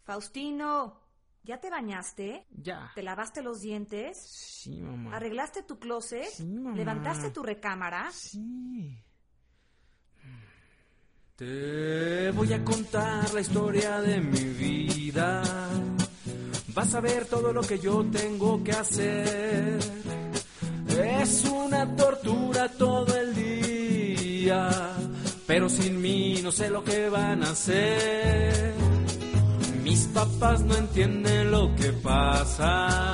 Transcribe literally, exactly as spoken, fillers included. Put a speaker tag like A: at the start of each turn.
A: Faustino, ¿ya te bañaste?
B: Ya.
A: ¿Te lavaste los dientes?
B: Sí, mamá.
A: ¿Arreglaste tu closet?
B: Sí, mamá.
A: ¿Levantaste tu recámara?
B: Sí. Te voy a contar la historia de mi vida. Vas a ver todo lo que yo tengo que hacer. Es una tortura todo el día, pero sin mí no sé lo que van a hacer. Mis papás no entienden lo que pasa.